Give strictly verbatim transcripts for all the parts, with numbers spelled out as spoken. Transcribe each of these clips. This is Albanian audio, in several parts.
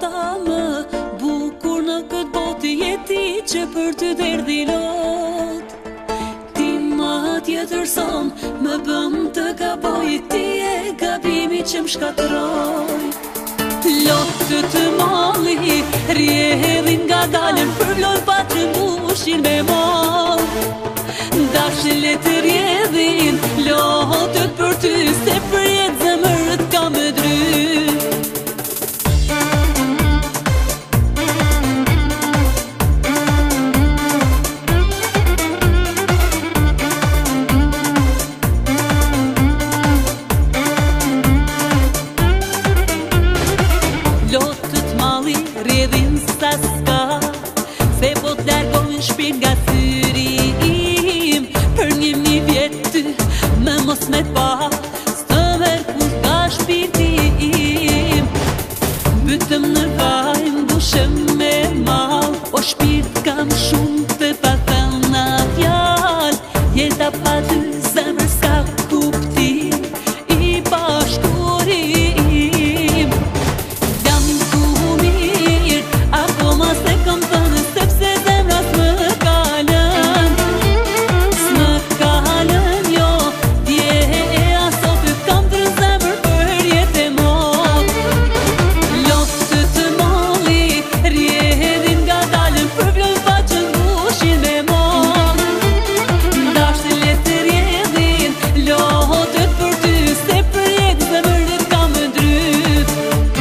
nata më bukur në këtë botë jeti që për ty derdhi lot. Ti ma tjetër son më bëm të gaboj, ti e gabimi që më shkatëroj. Lotë të mali rjedhin nga dalën, për vloj pa të mbushin me mall. Dashë le të rjedhin lotët për ty, se për jetë zemërët ka më dry. Lotët mali rjedhin sa s'ka, se po t'largohin shpirt nga syri im. Për një mi vjetë me mos me pa, s'të merë kur ka shpirti im. Bytëm në vaj, mbushëm me mal, o shpirt kam shumë të pa thëna fjall. Jeta pa ty zemër s'ka kuptim, i bashkurim. Jam ku mirë, ako ma se kam thënë, sepse zemrat më kalën. S'më kalën jo, dje e asot të kam të zemër për jetë e mot. Lotë të mali rjedhin nga dalën, për vloj pa që ngushin me mall. Dashë le të rjedhin lotët për ty, se për jetë zemërët ka më dryp.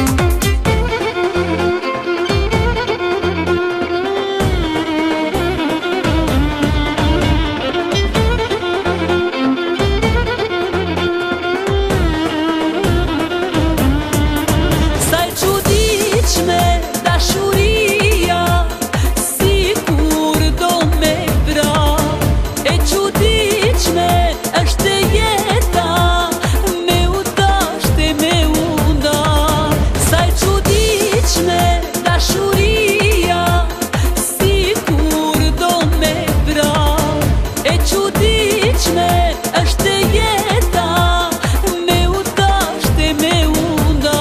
Sa e çuditshme dashuria, si kur do me vra. E çuditshme është jeta, me u dashte me u nda. Sa e çuditshme dashuria, si kur do me vra. E çuditshme është jeta, me u dashte me u nda.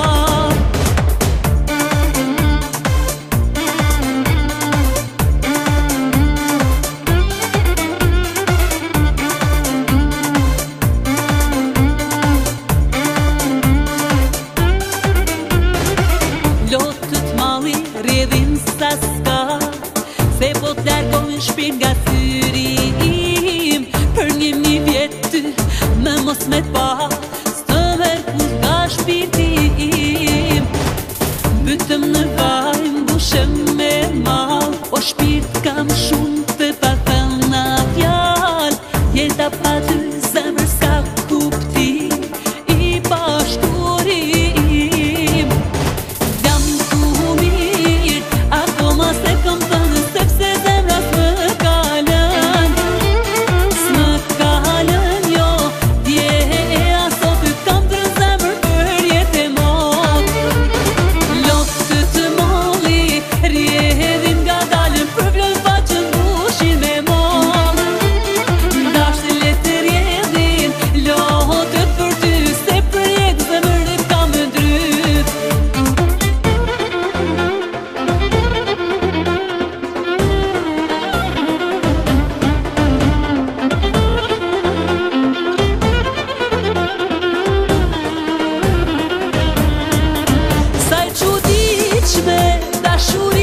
Lotët mali rjedhin sa s'ka, se po t'largohin shpirt nga syri im. Për një mi vjetë me mos me pa, s'të merë kur ka shpirti im. Bytëm në vaj, mbushëm me mal, o shpirt kam shumë të pa thëna fjall. Jeta pa ty zemër s'ka kuptim, i bashkurim. Jam ku mirë, ako ma se kam thënë, sepse zemrat më kalën. S'më kalën jo, dje e asot të kam të zemër për jetë e mot. Lotë të mali rjedhin nga dalën, për vloj pa që ngushin me mall. Dashë le të rjedhin lotët për ty, se për jetë zemërët ka më dryp. Sa e çuditshme dashuria,